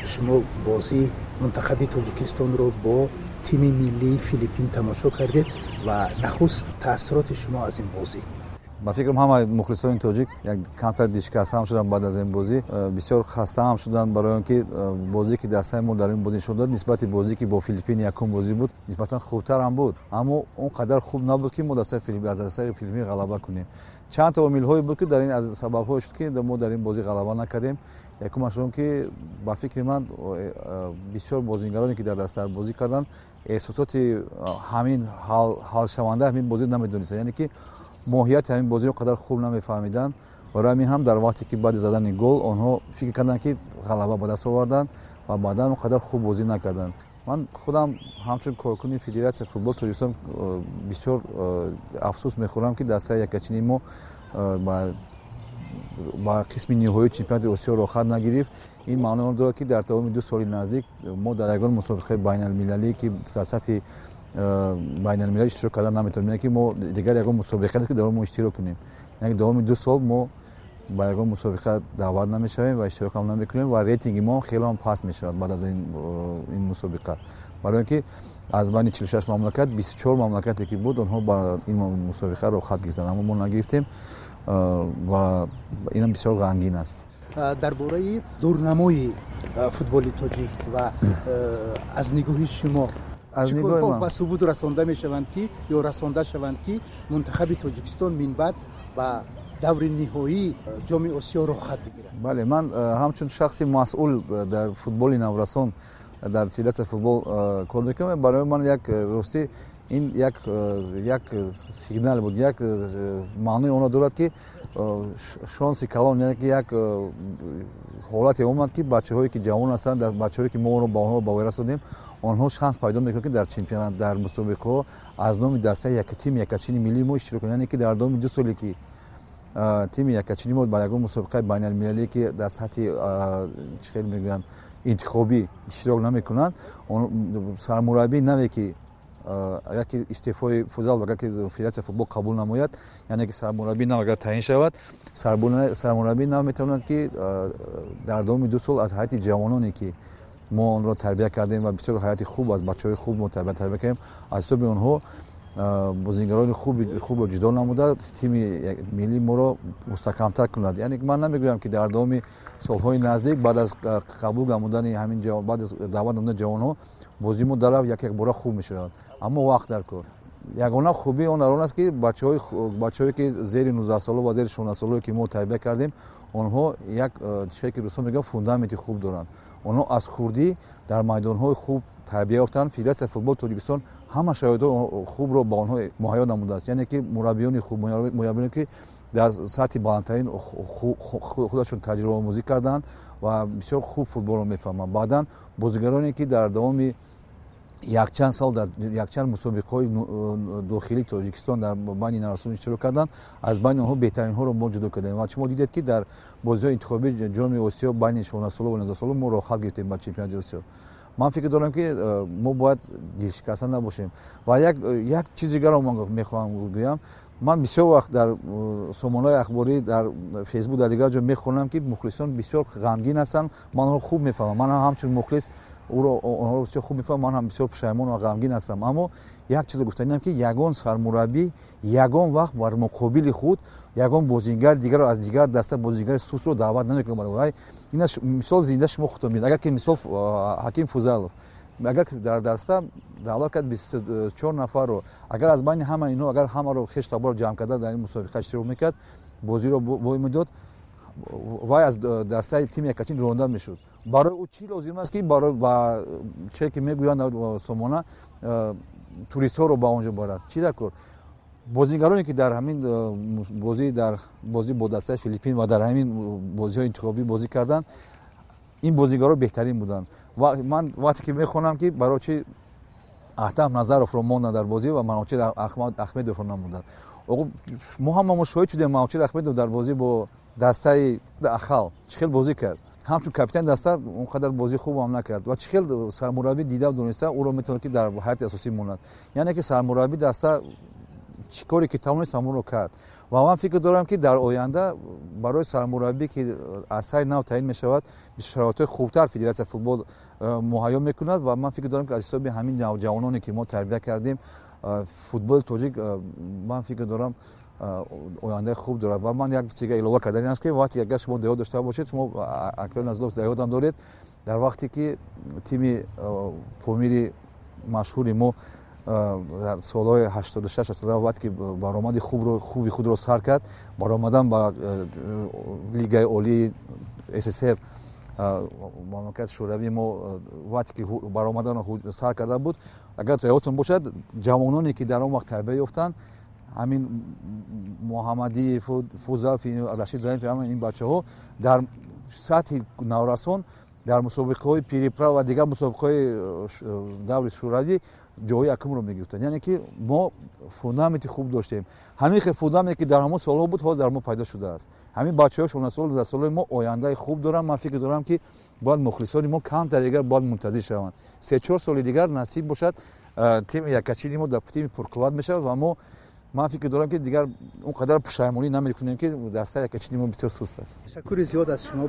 شما بازی منتخب تاجیکستان رو با تیم ملی فیلیپین تماشا کردید و نخست تاثیرات شما از این بازی؟ با فکرم همه مخلصان تاجیک یک کمتر دیشکست هم شدن بعد از این بازی، بسیار خسته هم شدن برای اینکه بازی که دستای ما در این بازی شد نسبت بازی که با فیلیپین یکم بازی بود نسبتا خوبتر هم بود، اما اون قدر خوب نبود که ما دستای فیلیپین از دستای فیلیپین غلبه کنیم. چند تا عامل های بود که در این از سبب های شد که ما در این بازی غلبه نکردیم. یکمش اون که با فکر من بسیار بازیگرانی که در دست بازی کردن احساسات همین حال شونده همین بازی نمیدونستن، یعنی که ماهیت همین بازی رو قدر خوب نمیفهمیدن. برای همین هم در وقتی که بعد زدن گل آنها فکر کردن که غلبه به دست آوردن و بعدا اون قدر خوب بازی نکردن. من خودم همچون کارکنی فدراسیون فوتبال تاجیکستان بسیار افسوس میخورم که دسته یکچینی ما با قسم نهایی چمپیونات آسیا رو خط نگرفت. این معنی داره که در تمام 2 سال نزدیک ما در یگان مسابقه بین المللی که سطح بین المللی اشتراک کردن نمیتونیم، یعنی که ما دیگر یگان مسابقه نیست که در اون اشتراک کنیم، یعنی دوام 2 سال ما با یگان مسابقه دعوت نمیشویم و اشتراک هم نمیکنیم و ریتینگ ما خیلی هم پست میشه بعد از این مسابقه. برای اینکه از بین 46 مملکت 24 مملکتی که بود اونها با این مسابقه رو خط گرفتن، اما ما نگرفتیم و اینم بسیار غمگین است. درباره دورنمای فوتبال تاجیک و از نگاه شما چطور به ثبوت رسانده میشوند که یا رسانده شوند که منتخب تاجیکستان من بعد با دور نهایی جام آسیا رو خط بگیرد؟ بله، من همچون شخصی مسئول در فوتبال نورسان در فدراسیون فوتبال کار میکنم. برای من یک راستی این یک سیگنال بود، یک معنی اون دارد که شانسی کلان، یعنی که یک حالتی اومد که بچه‌هایی که جوان هستند، بچه‌هایی که ما رو با اونها باور رسوندیم، آنها شانس پیدا میکنند که در چمپیونات در مسابقه از نام دسته یک تیم یکچینی ملی ما اشتراک کنند. یعنی که در دوام 2 سالی که تیم یکچینی ما با یک مسابقه بین المللی که در سطح چه میگن انتخابی اشتراک نمیکنند، سرمربی نوی که اگر که استعفای فوزال و اگر که فدراسیون فوتبال قبول نماید، یعنی که سرمربی نو اگر تعیین شود، سرمربی نو میتواند که در دوام 2 سال از هیئت جوانانی که ما آن را تربیت کردیم و بسیار هیئت خوب از بچه‌های خوب متربیت کردیم، از حساب اونها بازیگران خوب جدا نموده تیم ملی ما را مستحکم‌تر کند. یعنی من نمیگویم که در دوام سال‌های نزدیک بعد از قبول نمودن همین جوان، بعد از دعوت نمودن جوان‌ها بازی ما در یک بار خوب میشود، اما وقت در کار. یگانه خوبی اون است که بچه‌هایی که زیر 19 ساله و زیر 16 ساله که ما تربیت کردیم، آنها یک چیزی که دوستان میگن فوندامنت خوب دارن، آنها از خوردی در میدان‌های خوب تربیت یافتن. فدراسیون فوتبال تاجیکستان همه شرایط خوب رو با آنها مهیا نموده است، یعنی که مربیان خوب، مربیانی که در سطح بالاترین خودشون تجربه آموزی کردن و بسیار خوب فوتبال رو میفهمن. بعداً بازیگرانی که در دوام یک چند سال در یک چند مسابقه‌های داخلی تاجیکستان در بین نورسان اشتراک کردن، از بین آنها بهترین ها رو ما جدا کردیم و شما دیدید که در بازی‌های انتخابی جام آسیا بین 16 ساله و 19 ساله ما رو خط گرفتیم با چمپیونات آسیا. من فکر دارم که ما باید دیشکسته نباشیم. و یک چیز دیگر رو من میخوام بگم، من بسیار وقت در سامانه‌های اخباری در فیسبوک در دیگر جا میخونم که مخلصان بسیار غمگین هستن. من اون خوب میفهمم، من همچون مخلص اونها رو بسیار خوب میفهمم، من هم بسیار پشیمان و غمگین هستم. اما یک چیز گفتنیم که یگان سرمربی یگان وقت بر مقابل خود یگان بازیگر دیگر رو از دیگر دسته بازیگر سوس رو دعوت نمیکنه. برای این مثال زنده شما خودتون میدید. اگر که مثال حکیم فوزالов اگر در دسته دعوت کرد 24 نفر رو، اگر از بین همه اینها اگر همه رو خشت تبار جمع کرده در این مسابقه اشتراک میکرد، بازی رو وای میداد، وای از دسته تیم یکچین رونده میشد. برای او چی لازم است که برای با چه که میگویند سامانه توریست ها رو با اونجا برد؟ چی دکور بازیگرانی که در همین بازی با دسته فیلیپین و در همین بازی های انتخابی بازی کردن، این بازیگرا بهترین بودن. و من وقتی که میخونم که برای چی احتم نظرов رو مونده در بازی و منوچهر احمدov رو نموندن. ما هم شاهد شدیم منوچهر احمدov در بازی با دسته اخال چه بازی کرد، همچون کاپیتان دسته اونقدر بازی خوب هم نکرد و چه سرمربی دیده و دونسته او رو میتونه که در حالت اساسی موند. یعنی که سرمربی دسته چیکاری که تمام سامون رو کرد ва ман фикр дорам ки дар оянда барои сармураббӣ ки аз сари нав таъин мешавад шароитҳои хубтар федератсияи футбол муҳайё мекунад ва ман фикр дорам ки аз ҳисоби ҳамин ҷавононе ки мо тарбия кардем футболи тоҷик ман фикр дорам ояндаи хуб дорад ва ман як чизе илова кардан ин аст ки вақте агар шумо дар ёд дошта бошед шумо акбари назлов дар ёдам доред дар вақте ки тими помири машҳури мо дар солҳои 86-87 вақте ки баромади хуби худро сар кард баромадан ба лигаи олии СССР мамлакати шӯравӣ мо вақте ки баромадан сар карда буд агар ёдтон бошад ҷавононе ки дар он вақт тарбия ёфтанд ҳамин муҳаммадӣ фузал рашид раимов ҳамин ин бачаҳо дар сатҳи наврасон дар мусобиқаҳои пирипра ва дигар мусобиқаҳои даври шӯравӣ ҷои якумро мегирифтанд яъне ки мо фундаменти хуб доштем ҳамин хел фундаменте ки дар ҳамон солҳо буд ҳозир дар мо пайдо шудааст ҳамин бачаҳои 16 солаи мо ояндаи хуб доранд ман фикр дорам ки бояд мухлисони мо камтар дигар бояд мунтазир шаванд 3-4 соли дигар насиб бошад тими якачини мо дар тими пурқувват мешавад ва мо ман фикр дорам ки дигар он қадар пушаймонӣ намекунем ки дастаи якачини мо бисёр суст аст. ташаккури зиёд аз шумо.